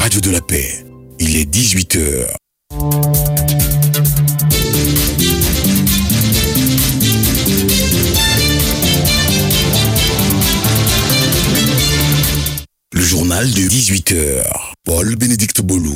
radio de la paix. Il est 18h. Le journal de 18h. Paul-Bénédicte Bolou.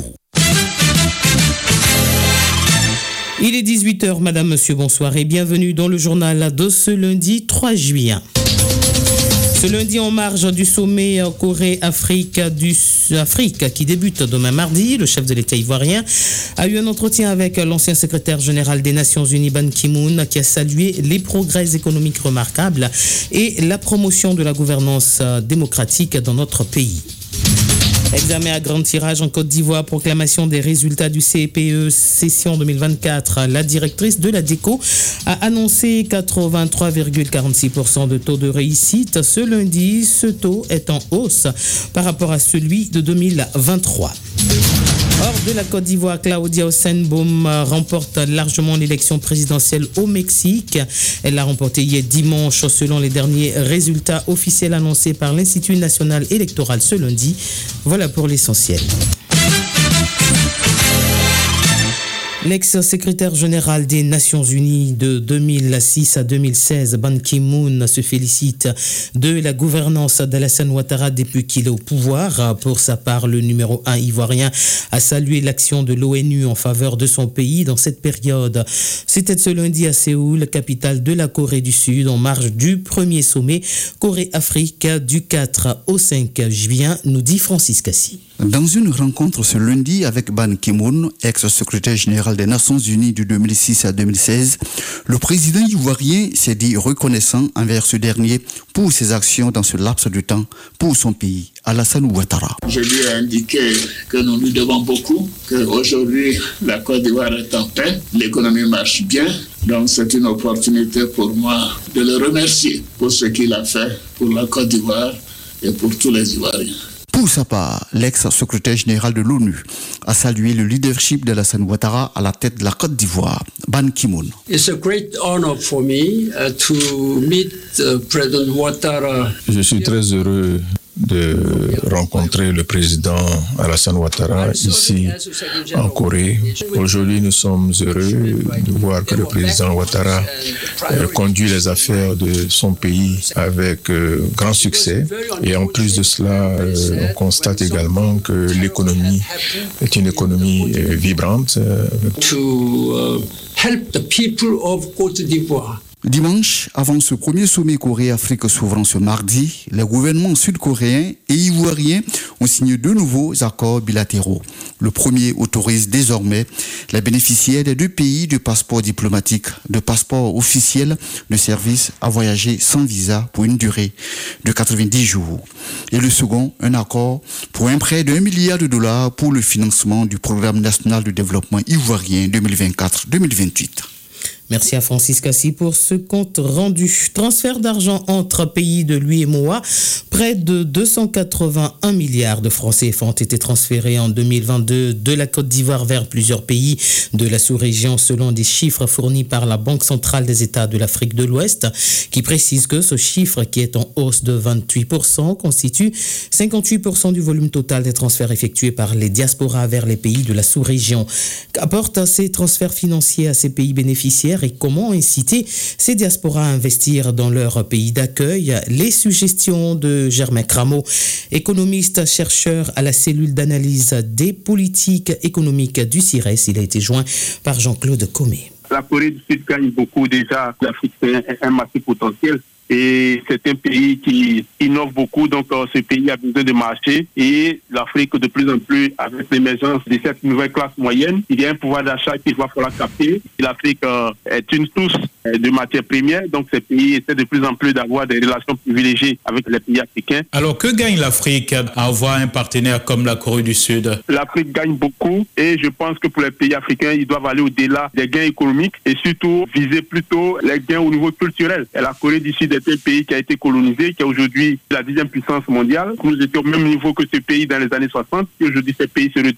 Il est 18h, madame, monsieur, bonsoir et bienvenue dans le journal de ce lundi 3 juillet. Ce lundi, en marge du sommet Corée-Afrique qui débute demain mardi, le chef de l'État ivoirien a eu un entretien avec l'ancien secrétaire général des Nations Unies, Ban Ki-moon, qui a salué les progrès économiques remarquables et la promotion de la gouvernance démocratique dans notre pays. Examen à grand tirage en Côte d'Ivoire, proclamation des résultats du CPE session 2024. La directrice de la DECO a annoncé 83,46% de taux de réussite. Ce lundi, ce taux est en hausse par rapport à celui de 2023. Hors de la Côte d'Ivoire, Claudia Osenboom remporte largement l'élection présidentielle au Mexique. Elle l'a remportée hier dimanche selon les derniers résultats officiels annoncés par l'Institut national électoral ce lundi. Voilà pour l'essentiel. L'ex-secrétaire général des Nations Unies de 2006 à 2016, Ban Ki-moon, se félicite de la gouvernance d'Alassane Ouattara depuis qu'il est au pouvoir. Pour sa part, le numéro 1 ivoirien a salué l'action de l'ONU en faveur de son pays dans cette période. C'était ce lundi à Séoul, capitale de la Corée du Sud, en marge du premier sommet Corée-Afrique du 4 au 5 juin, nous dit Francis Cassi. Dans une rencontre ce lundi avec Ban Ki-moon, ex-secrétaire général des Nations Unies de 2006 à 2016, le président ivoirien s'est dit reconnaissant envers ce dernier pour ses actions dans ce laps de temps pour son pays, Alassane Ouattara. Je lui ai indiqué que nous lui devons beaucoup, qu'aujourd'hui la Côte d'Ivoire est en paix, l'économie marche bien. Donc c'est une opportunité pour moi de le remercier pour ce qu'il a fait pour la Côte d'Ivoire et pour tous les Ivoiriens. Pour sa part, l'ex-secrétaire général de l'ONU a salué le leadership d'Alassane Ouattara à la tête de la Côte d'Ivoire, Ban Ki-moon. It's a great honor for me to meet President Ouattara. Je suis très heureux de rencontrer le président Alassane Ouattara ici en Corée. Aujourd'hui, nous sommes heureux de voir que le président Ouattara conduit les affaires de son pays avec grand succès. Et en plus de cela, on constate également que l'économie est une économie vibrante. To help the people of Côte d'Ivoire. Dimanche, avant ce premier sommet Corée-Afrique s'ouvrant ce mardi, les gouvernements sud-coréens et ivoiriens ont signé deux nouveaux accords bilatéraux. Le premier autorise désormais les bénéficiaires des deux pays de passeports diplomatiques, de passeports officiels de service à voyager sans visa pour une durée de 90 jours. Et le second, un accord pour un prêt d'$1 milliard pour le financement du programme national de développement ivoirien 2024-2028. Merci à Francis Cassi pour ce compte rendu. Transfert d'argent entre pays de l'UEMOA. Près de 281 milliards de francs CFA ont été transférés en 2022 de la Côte d'Ivoire vers plusieurs pays de la sous-région selon des chiffres fournis par la Banque centrale des États de l'Afrique de l'Ouest qui précise que ce chiffre qui est en hausse de 28% constitue 58% du volume total des transferts effectués par les diasporas vers les pays de la sous-région. Qu'apportent ces transferts financiers à ces pays bénéficiaires et comment inciter ces diasporas à investir dans leur pays d'accueil? Les suggestions de Germain Crameau, économiste, chercheur à la cellule d'analyse des politiques économiques du CIRES. Il a été joint par Jean-Claude Comé. La Corée du Sud gagne beaucoup déjà. L'Afrique, c'est un marché potentiel. Et c'est un pays qui innove beaucoup, donc ce pays a besoin de marché. Et l'Afrique, de plus en plus, avec l'émergence de cette nouvelle classe moyenne, il y a un pouvoir d'achat qu'il va falloir capter. L'Afrique est une source de matières premières, donc ces pays essaient de plus en plus d'avoir des relations privilégiées avec les pays africains. Alors que gagne l'Afrique à avoir un partenaire comme la Corée du Sud? L'Afrique gagne beaucoup et je pense que pour les pays africains, ils doivent aller au-delà des gains économiques et surtout viser plutôt les gains au niveau culturel. Et la Corée du Sud est un pays qui a été colonisé, qui est aujourd'hui la 10e puissance mondiale. Nous étions au même niveau que ce pays dans les années 60. Et aujourd'hui, ces pays se retrouvent par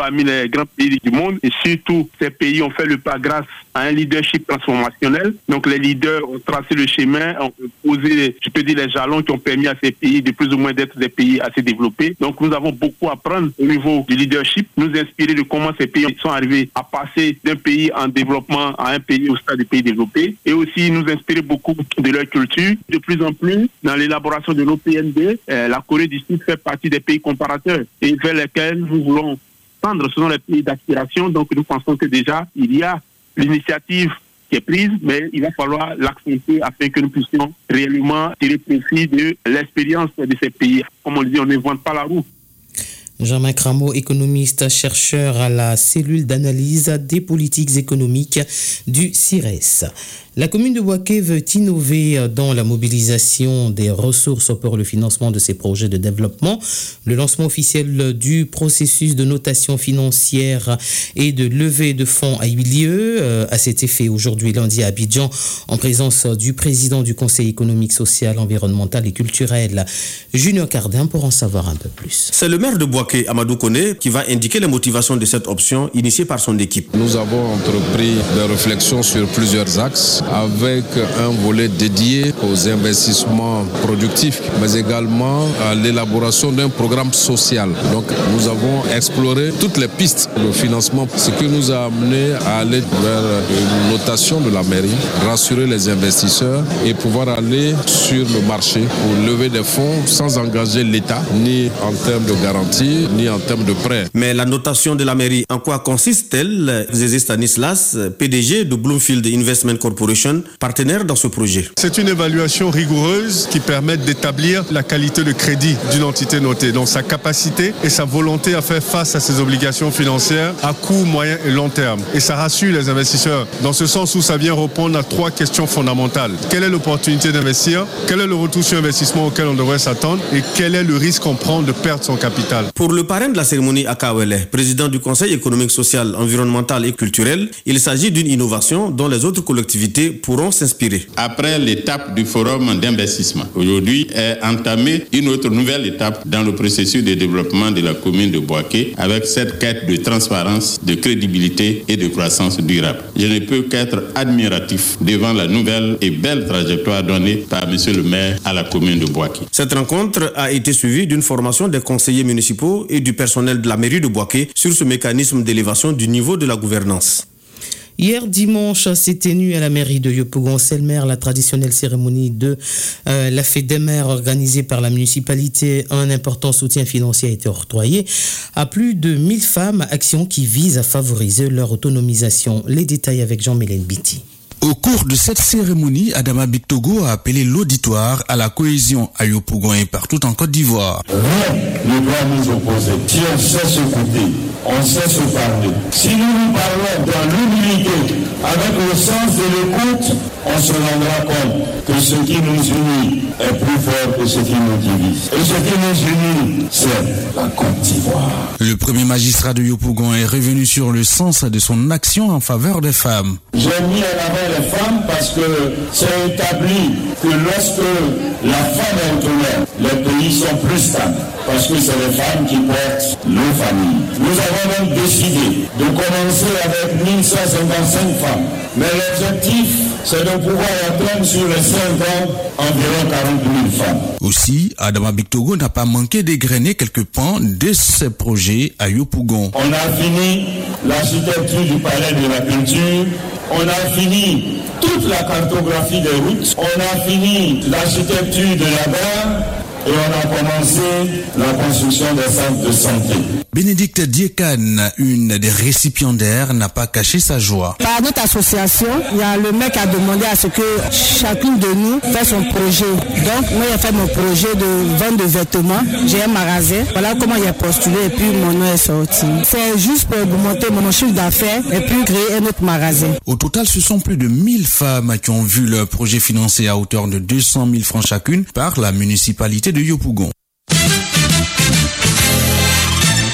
parmi les grands pays du monde et surtout ces pays ont fait le pas grâce à un leadership transformationnel. Donc les leaders ont tracé le chemin, ont posé, je peux dire, les jalons qui ont permis à ces pays de plus ou moins d'être des pays assez développés. Donc nous avons beaucoup à prendre au niveau du leadership, nous inspirer de comment ces pays sont arrivés à passer d'un pays en développement à un pays au stade de pays développé et aussi nous inspirer beaucoup de leur culture. De plus en plus, dans l'élaboration de nos PNB, la Corée du Sud fait partie des pays comparateurs et vers lesquels nous voulons tendre. Ce sont les pays d'aspiration, donc nous pensons que déjà il y a l'initiative qui est prise, mais il va falloir l'accentuer afin que nous puissions réellement tirer profit de l'expérience de ces pays. Comme on le dit, on n'invente pas la roue. Jean-Marc Rameau, économiste, chercheur à la cellule d'analyse des politiques économiques du CIRES. La commune de Bouaké veut innover dans la mobilisation des ressources pour le financement de ses projets de développement. Le lancement officiel du processus de notation financière et de levée de fonds a eu lieu à cet effet aujourd'hui lundi à Abidjan en présence du président du Conseil économique, social, environnemental et culturel, Junior Cardin, pour en savoir un peu plus. C'est le maire de Bouaké, Amadou Kone, qui va indiquer les motivations de cette option initiée par son équipe. Nous avons entrepris des réflexions sur plusieurs axes, avec un volet dédié aux investissements productifs, mais également à l'élaboration d'un programme social. Donc nous avons exploré toutes les pistes de financement, ce qui nous a amené à aller vers une notation de la mairie, rassurer les investisseurs et pouvoir aller sur le marché pour lever des fonds sans engager l'État, ni en termes de garantie, ni en termes de prêts. Mais la notation de la mairie, en quoi consiste-t-elle? Zézé Stanislas, PDG de Bloomfield Investment Corporation, partenaire dans ce projet. C'est une évaluation rigoureuse qui permet d'établir la qualité de crédit d'une entité notée, donc sa capacité et sa volonté à faire face à ses obligations financières à court, moyen et long terme. Et ça rassure les investisseurs dans ce sens où ça vient répondre à 3 questions fondamentales. Quelle est l'opportunité d'investir? Quel est le retour sur investissement auquel on devrait s'attendre? Et quel est le risque qu'on prend de perdre son capital? Pour le parrain de la cérémonie Akawele, président du Conseil économique, social, environnemental et culturel, il s'agit d'une innovation dont les autres collectivités pourront s'inspirer. Après l'étape du forum d'investissement, aujourd'hui est entamée une autre nouvelle étape dans le processus de développement de la commune de Bouaké avec cette quête de transparence, de crédibilité et de croissance durable. Je ne peux qu'être admiratif devant la nouvelle et belle trajectoire donnée par monsieur le maire à la commune de Bouaké. Cette rencontre a été suivie d'une formation des conseillers municipaux et du personnel de la mairie de Bouaké sur ce mécanisme d'élévation du niveau de la gouvernance. Hier dimanche s'est tenue à la mairie de Yopougon-Selmer la traditionnelle cérémonie de la fête des mères organisée par la municipalité. Un important soutien financier a été octroyé à plus de 1000 femmes, action qui vise à favoriser leur autonomisation. Les détails avec Jean-Mélène Biti. Au cours de cette cérémonie, Adama Bictogo a appelé l'auditoire à la cohésion à Yopougon et partout en Côte d'Ivoire. Rien ne doit nous opposer. Si on sait s'écouter, on sait se parler. Si nous parlons dans l'humilité, avec le sens de l'écoute, on se rendra compte que ce qui nous unit est plus fort que ce qui nous divise. Et ce qui nous unit, c'est la Côte d'Ivoire. Le premier magistrat de Yopougon est revenu sur le sens de son action en faveur des femmes. J'ai mis en avant les femmes parce que c'est établi que lorsque la femme est autonome, les pays sont plus stables. Parce que c'est les femmes qui portent nos familles. Nous avons donc décidé de commencer avec 1155 femmes. Mais l'objectif, c'est de pouvoir atteindre sur les 5 ans environ 40 000 femmes. Aussi, Adama Bictogo n'a pas manqué d'égrener quelques pans de ses projets à Yopougon. On a fini l'architecture du palais de la culture. On a fini toute la cartographie des routes. On a fini l'architecture de la gare. Et on a commencé la construction des centres de santé. Bénédicte Diekan, une des récipiendaires, n'a pas caché sa joie. Par notre association, il y a le mec qui a demandé à ce que chacune de nous fasse son projet. Donc, moi, j'ai fait mon projet de vente de vêtements. J'ai un magasin. Voilà comment j'ai postulé et puis mon nom est sorti. C'est juste pour augmenter mon chiffre d'affaires et puis créer un autre magasin. Au total, ce sont plus de 1000 femmes qui ont vu leur projet financé à hauteur de 200 000 francs chacune par la municipalité de Yopougon.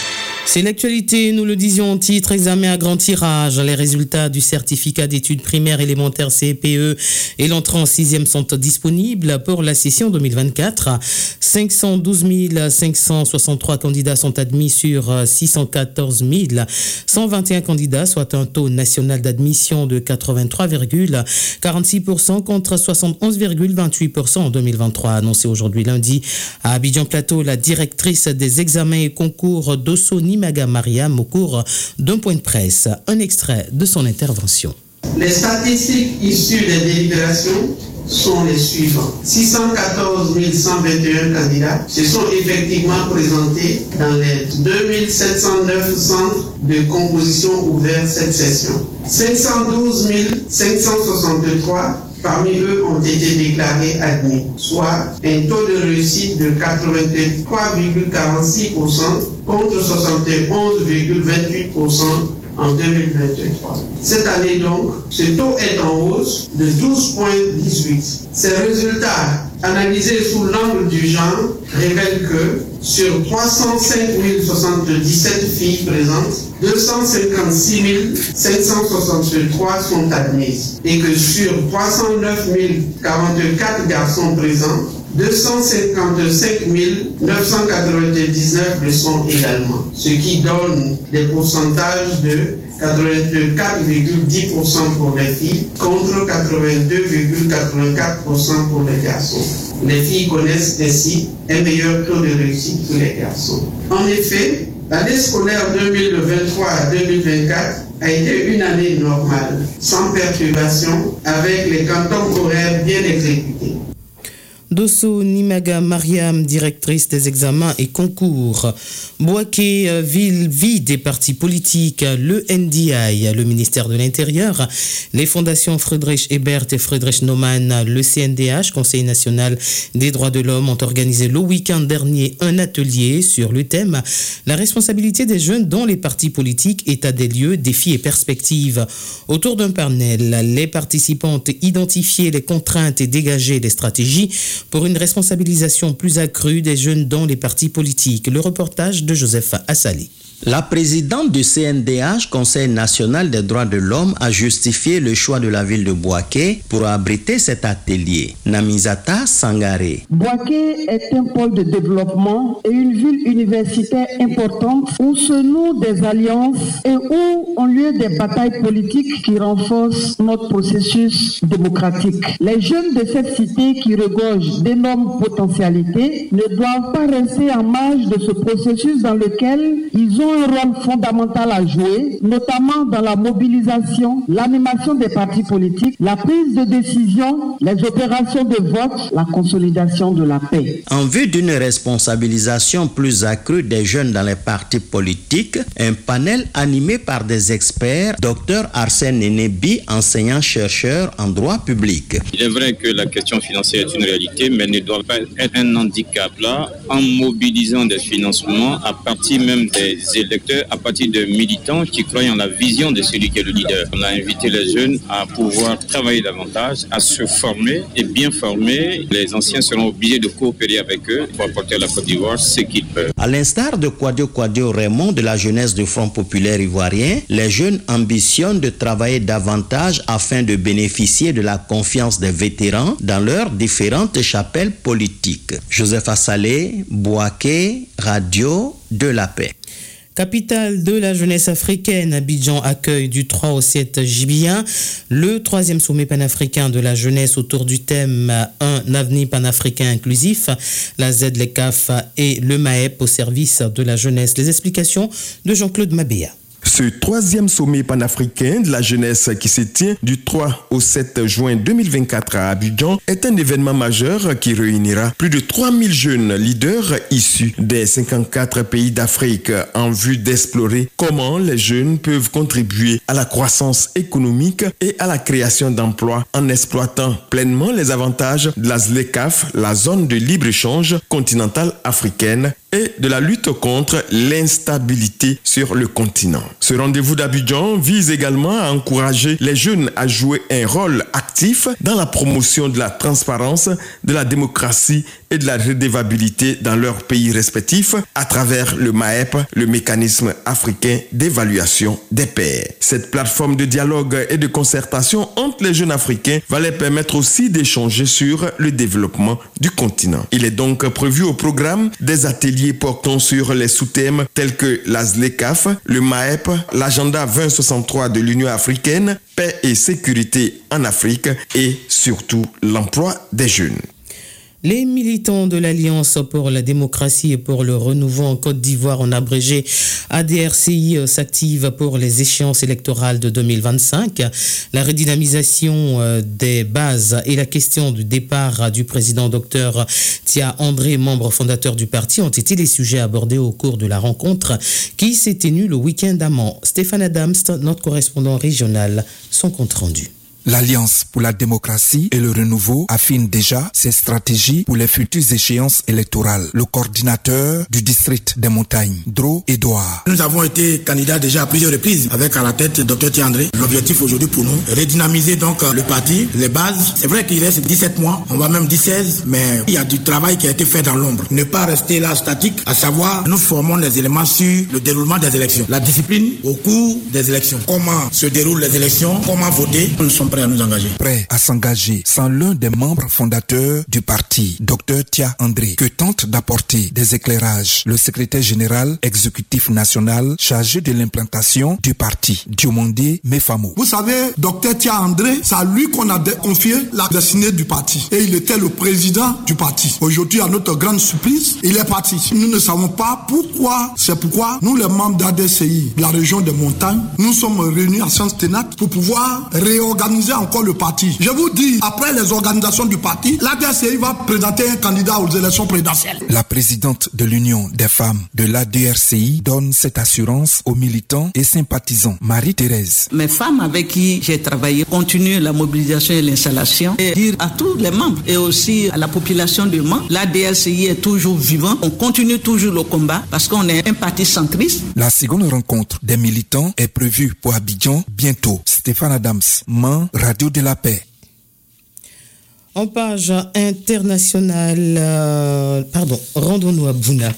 C'est l'actualité, nous le disions en titre, examen à grand tirage. Les résultats du certificat d'études primaires élémentaires CPE et l'entrée en 6e sont disponibles pour la session 2024. 512 563 candidats sont admis sur 614 121 candidats, soit un taux national d'admission de 83,46% contre 71,28% en 2023. Annoncé aujourd'hui lundi à Abidjan Plateau, la directrice des examens et concours Dosso Nimaga Mariam au cours d'un point de presse. Un extrait de son intervention. Les statistiques issues des délibérations sont les suivants. 614 121 candidats se sont effectivement présentés dans les 2709 centres de composition ouverts cette session. 512 563 parmi eux ont été déclarés admis, soit un taux de réussite de 83,46% contre 71,28% en 2023. Cette année donc, ce taux est en hausse de 12,18. Ces résultats, analysés sous l'angle du genre, révèlent que sur 305 077 filles présentes, 256 563 sont admises et que sur 309 044 garçons présents, 255 999 le sont également, ce qui donne des pourcentages de 84,10% pour les filles contre 82,84% pour les garçons. Les filles connaissent ainsi un meilleur taux de réussite que les garçons. En effet, l'année scolaire 2023 à 2024 a été une année normale, sans perturbation, avec les cantons horaires bien exécutés. Dosso Nimaga Mariam, directrice des examens et concours. Bouaké, ville vide des partis politiques, le NDI, le ministère de l'Intérieur, les fondations Friedrich Ebert et Friedrich Naumann, le CNDH, Conseil national des droits de l'homme, ont organisé le week-end dernier un atelier sur le thème « La responsabilité des jeunes dans les partis politiques, état des lieux, défis et perspectives ». Autour d'un panel, les participants ont identifié les contraintes et dégagé des stratégies pour une responsabilisation plus accrue des jeunes dans les partis politiques. Le reportage de Joseph Assali. La présidente du CNDH, Conseil national des droits de l'homme, a justifié le choix de la ville de Bouaké pour abriter cet atelier. Namizata Sangaré. Bouaké est un pôle de développement et une ville universitaire importante où se nouent des alliances et où ont lieu des batailles politiques qui renforcent notre processus démocratique. Les jeunes de cette cité qui regorgent d'énormes potentialités ne doivent pas rester en marge de ce processus dans lequel ils ont un rôle fondamental à jouer, notamment dans la mobilisation, l'animation des partis politiques, la prise de décision, les opérations de vote, la consolidation de la paix. En vue d'une responsabilisation plus accrue des jeunes dans les partis politiques, un panel animé par des experts, Dr Arsène Nenebi, enseignant-chercheur en droit public. Il est vrai que la question financière est une réalité, mais elle ne doit pas être un handicap là, en mobilisant des financements à partir même des électeurs, à partir de militants qui croient en la vision de celui qui est le leader. On a invité les jeunes à pouvoir travailler davantage, à se former et bien former. Les anciens seront obligés de coopérer avec eux pour apporter à la Côte d'Ivoire ce qu'ils peuvent. À l'instar de Kwadio Raymond de la jeunesse du Front populaire ivoirien, les jeunes ambitionnent de travailler davantage afin de bénéficier de la confiance des vétérans dans leurs différentes chapelles politiques. Joseph Assalé, Bouaké, Radio de la Paix. Capitale de la jeunesse africaine, Abidjan accueille du 3 au 7 juillet le 3e sommet panafricain de la jeunesse autour du thème Un avenir panafricain inclusif, la ZLECAF et le MAEP au service de la jeunesse. Les explications de Jean-Claude Mabéa. Ce 3e sommet panafricain de la jeunesse qui se tient du 3 au 7 juin 2024 à Abidjan est un événement majeur qui réunira plus de 3000 jeunes leaders issus des 54 pays d'Afrique en vue d'explorer comment les jeunes peuvent contribuer à la croissance économique et à la création d'emplois en exploitant pleinement les avantages de la ZLECAF, la zone de libre-échange continentale africaine, et de la lutte contre l'instabilité sur le continent. Ce rendez-vous d'Abidjan vise également à encourager les jeunes à jouer un rôle actif dans la promotion de la transparence, de la démocratie et de la redevabilité dans leurs pays respectifs à travers le MAEP, le mécanisme africain d'évaluation des pairs. Cette plateforme de dialogue et de concertation entre les jeunes africains va les permettre aussi d'échanger sur le développement du continent. Il est donc prévu au programme des ateliers portant sur les sous-thèmes tels que la ZLECAF, le MAEP, l'agenda 2063 de l'Union africaine, paix et sécurité en Afrique et surtout l'emploi des jeunes. Les militants de l'Alliance pour la démocratie et pour le renouveau en Côte d'Ivoire, en abrégé ADRCI, s'activent pour les échéances électorales de 2025. La redynamisation des bases et la question du départ du président Dr Tia André, membre fondateur du parti, ont été les sujets abordés au cours de la rencontre qui s'est tenue le week-end à Mans. Stéphane Adams, notre correspondant régional, son compte rendu. L'Alliance pour la démocratie et le renouveau affine déjà ses stratégies pour les futures échéances électorales. Le coordinateur du district des montagnes, Dro Edouard. Nous avons été candidats déjà à plusieurs reprises avec à la tête Dr Tia André. L'objectif aujourd'hui pour nous, redynamiser donc le parti, les bases. C'est vrai qu'il reste 17 mois, on va même 16, mais il y a du travail qui a été fait dans l'ombre. Ne pas rester là statique, à savoir nous formons les éléments sur le déroulement des élections. La discipline au cours des élections. Comment se déroulent les élections, comment voter. Nous sommes prêts à nous engager. Prêt à s'engager sans l'un des membres fondateurs du parti, Dr Tia André, que tente d'apporter des éclairages le secrétaire général exécutif national chargé de l'implantation du parti, Diomondé Mefamo. Vous savez, Dr Tia André, c'est à lui qu'on a confié la destinée du parti. Et il était le président du parti. Aujourd'hui, à notre grande surprise, il est parti. Nous ne savons pas pourquoi. C'est pourquoi nous, les membres d'ADCI, de la région des montagnes, nous sommes réunis à Sciences Ténat pour pouvoir réorganiser encore le parti. Je vous dis, après les organisations du parti, l'ADRCI va présenter un candidat aux élections présidentielles. La présidente de l'Union des femmes de l'ADRCI donne cette assurance aux militants et sympathisants. Marie-Thérèse. Mes femmes avec qui j'ai travaillé continuent la mobilisation et l'installation et dire à tous les membres et aussi à la population de Mans, l'ADRCI est toujours vivant. On continue toujours le combat parce qu'on est un parti centriste. La seconde rencontre des militants est prévue pour Abidjan bientôt. Stéphane Adams, Mans, Radio de la Paix. En page internationale, rendons-nous à Bouna,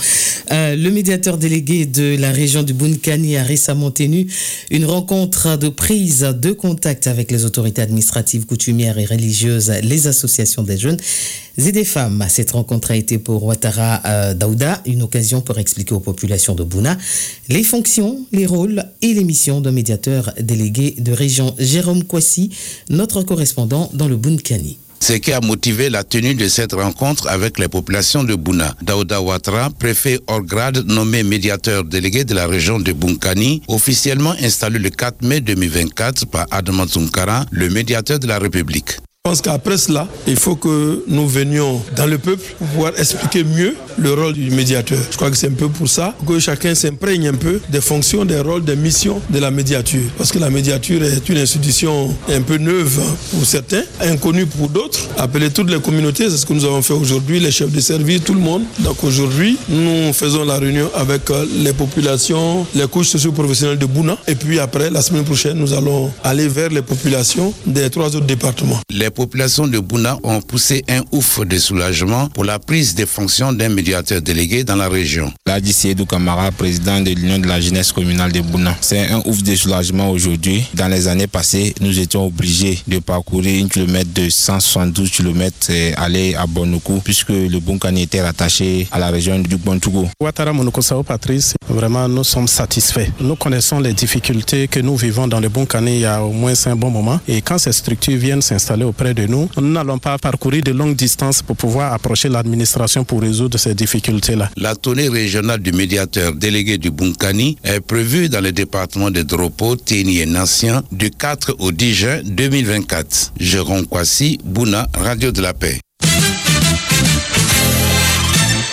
le médiateur délégué de la région du Bunkani a récemment tenu une rencontre de prise de contact avec les autorités administratives, coutumières et religieuses, les associations des jeunes et des femmes. Cette rencontre a été pour Ouattara Daouda une occasion pour expliquer aux populations de Bouna les fonctions, les rôles et les missions d'un médiateur délégué de région. Jérôme Kwasi, notre correspondant dans le Bunkani. Ce qui a motivé la tenue de cette rencontre avec les populations de Bouna. Daouda Ouattara, préfet hors grade nommé médiateur délégué de la région de Bunkani, officiellement installé le 4 mai 2024 par Adama Tunkara, le médiateur de la République. Je pense qu'après cela, il faut que nous venions dans le peuple pour pouvoir expliquer mieux le rôle du médiateur. Je crois que c'est un peu pour ça que chacun s'imprègne un peu des fonctions, des rôles, des missions de la médiature. Parce que la médiature est une institution un peu neuve pour certains, inconnue pour d'autres. Appeler toutes les communautés, c'est ce que nous avons fait aujourd'hui, les chefs de service, tout le monde. Donc aujourd'hui, nous faisons la réunion avec les populations, les couches socio-professionnelles de Bouna. Et puis après, la semaine prochaine, nous allons aller vers les populations des 3 autres départements. Les populations de Bouna ont poussé un ouf de soulagement pour la prise des fonctions d'un médiateur délégué dans la région. Ladi Seydou Kamara, président de l'Union de la jeunesse communale de Bouna. C'est un ouf de soulagement aujourd'hui. Dans les années passées, nous étions obligés de parcourir 1 kilomètre de 172 km et aller à Bonoukou puisque le Bunkani était rattaché à la région du Bontougou. Ouattara Monokosao Patrice, vraiment nous sommes satisfaits. Nous connaissons les difficultés que nous vivons dans le Bunkani il y a au moins un bon moment et quand ces structures viennent s'installer auprès de nous n'allons pas parcourir de longues distances pour pouvoir approcher l'administration pour résoudre ces difficultés-là. La tournée régionale du médiateur délégué du Bunkani est prévue dans les départements de Dropo, Téni et Nassien du 4 au 10 juin 2024. Jérôme Kwasi, Bouna, Radio de la Paix.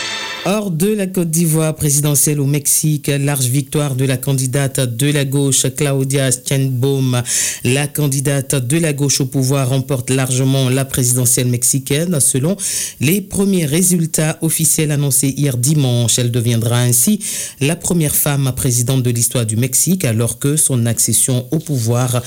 Hors de la Côte d'Ivoire, présidentielle au Mexique, large victoire de la candidate de la gauche Claudia Sheinbaum. La candidate de la gauche au pouvoir remporte largement la présidentielle mexicaine. Selon les premiers résultats officiels annoncés hier dimanche, elle deviendra ainsi la première femme présidente de l'histoire du Mexique lors de son accession au pouvoir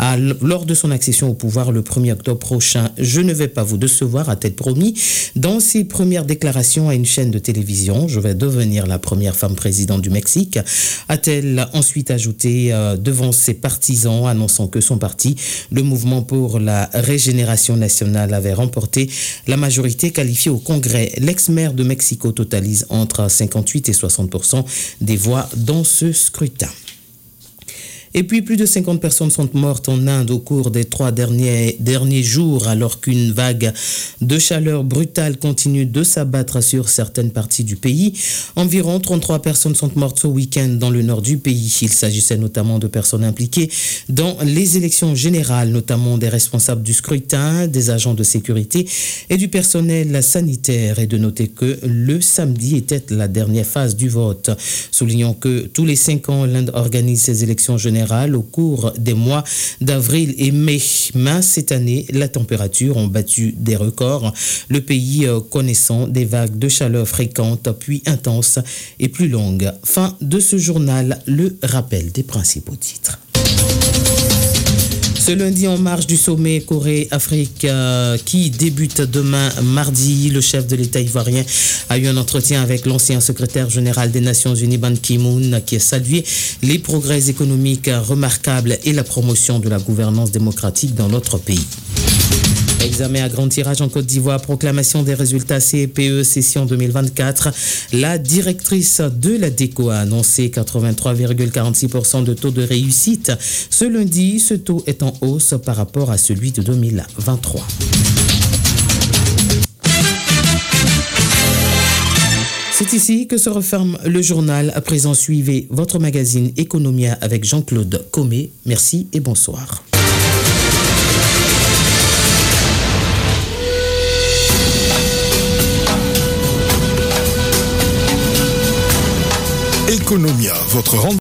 le 1er octobre prochain. Je ne vais pas vous décevoir, a-t-elle promis dans ses premières déclarations à une chaîne de télévision. Je vais devenir la première femme présidente du Mexique, a-t-elle ensuite ajouté devant ses partisans, annonçant que son parti, le Mouvement pour la Régénération nationale, avait remporté la majorité qualifiée au Congrès. L'ex-maire de Mexico totalise entre 58 et 60% des voix dans ce scrutin. Et puis, plus de 50 personnes sont mortes en Inde au cours des 3 derniers jours, alors qu'une vague de chaleur brutale continue de s'abattre sur certaines parties du pays. Environ 33 personnes sont mortes ce week-end dans le nord du pays. Il s'agissait notamment de personnes impliquées dans les élections générales, notamment des responsables du scrutin, des agents de sécurité et du personnel sanitaire. Et de noter que le samedi était la dernière phase du vote. Soulignons que tous les 5 ans, l'Inde organise ses élections générales au cours des mois d'avril et mai. Mais cette année, la température a battu des records, le pays connaissant des vagues de chaleur fréquentes, puis intenses et plus longues. Fin de ce journal, le rappel des principaux titres. Ce lundi, en marge du sommet Corée-Afrique qui débute demain mardi, le chef de l'État ivoirien a eu un entretien avec l'ancien secrétaire général des Nations Unies, Ban Ki-moon, qui a salué les progrès économiques remarquables et la promotion de la gouvernance démocratique dans notre pays. Examen à grand tirage en Côte d'Ivoire, proclamation des résultats CEPE session 2024. La directrice de la DECO a annoncé 83,46% de taux de réussite. Ce lundi, ce taux est en hausse par rapport à celui de 2023. C'est ici que se referme le journal. À présent, suivez votre magazine Economia avec Jean-Claude Comé. Merci et bonsoir. Economia, votre rendez-vous